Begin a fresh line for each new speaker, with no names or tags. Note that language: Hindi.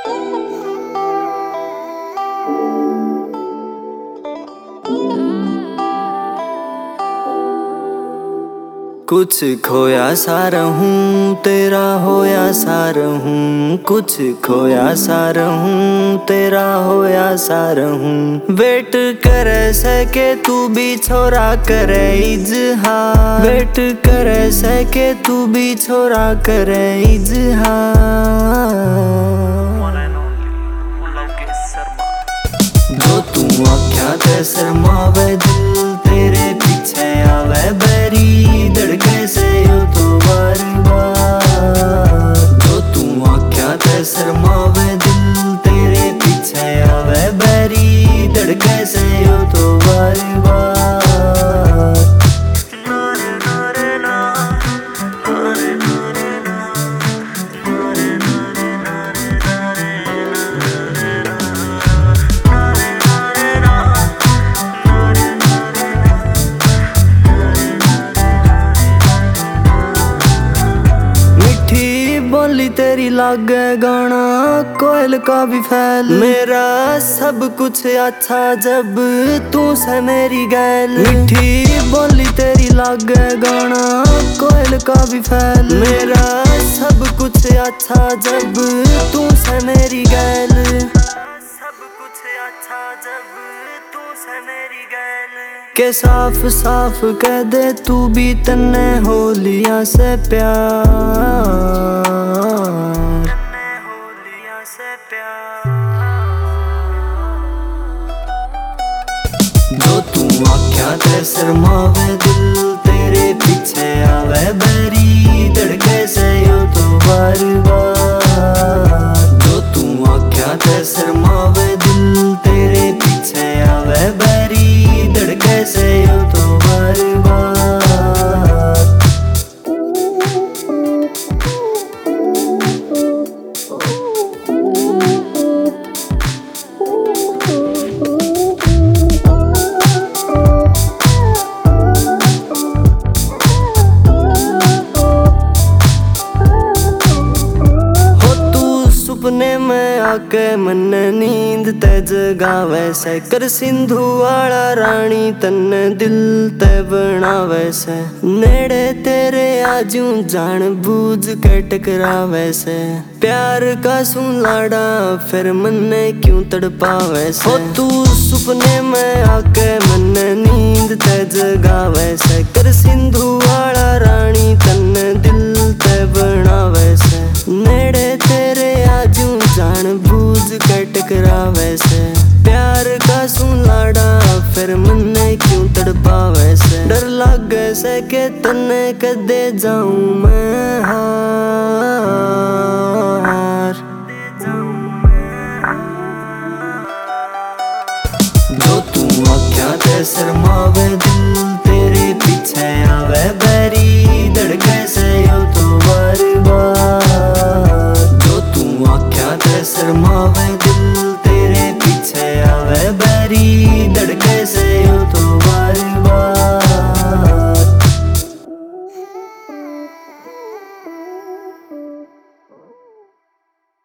कुछ खोया सा रहूं तेरा होया सा रहूं, कुछ खोया सा रहूं तेरा होया सा रहूं। वेट करे सके तू भी छोरा करे इजहार, वेट करे सके तू भी छोरा करे इजहार। जो तू आख्या ते शर्मावे दिल तेरे पीछे आवे बैरी, धड़के से यो तो बार बार। जो तू आख्या ते शर्मावे दिल तेरे पीछे आवे बैरी, धड़के से यो तो बार बार। बोली तेरी लागे गाना कोयल का भी फैल, मेरा सब कुछ अच्छा जब तू से मेरी गैल। मीठी बोली तेरी लागे गाना कोयल का भी फैल, मेरा सब कुछ अच्छा जब तू से मेरी गैल। सब कुछ अच्छा जब तू से मेरी गैल। के साफ साफ कह दे तू भी तन्ने हो लिया से प्यार, जो तू आख्या ते शर्मावे दिल तेरे पीछे आवे बैरी, धड़के से यो तो बार बार। जो तू आख्या ते शर्मावे दिल तेरे पीछे आवे बैरी, धड़के से यो तो बार बार। सपने में आके मन नींद ते जगावे से, कर सिंधु वाला रानी तन्ने दिल ते बनावे से। नेड़े तेरे आजू जान बूझ के टकरावे से, प्यार का सुन लाड़ा फिर मन्ने क्यों तड़पावे से। हो तू सपने में आके मन नींद ते जगावे से, कर सिंधु वाला रानी तन्ने दिल ते बनावे से। नेड़े तेरे आजू जान बूझ के टकरावे से, प्यार का सुन लाड़ा फिर मन्ने क्यों तड़पावे से। डर लागे से के तन्ने कदे जाऊं मैं हार, जो तू आख्या ते शर्मावे